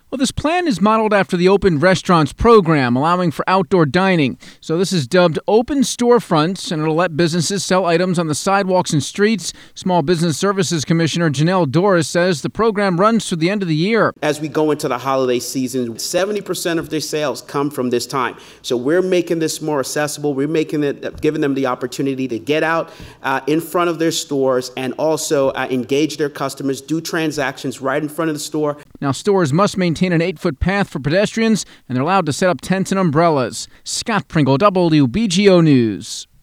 Well, this plan is modeled after the Open Restaurants program, allowing for outdoor dining. So this is dubbed Open Storefronts, and it'll let businesses sell items on the sidewalks and streets. Small Business Services Commissioner Janelle Doris says the program runs through the end of the year. As we go into the holiday season, 70% of their sales come from this time. So we're making this more accessible. We're making it, giving them the opportunity to get out in front of their stores and also engage their customers, do transactions right in front of the store. Now, stores must maintain an 8-foot path for pedestrians, and they're allowed to set up tents and umbrellas. Scott Pringle, WBGO News.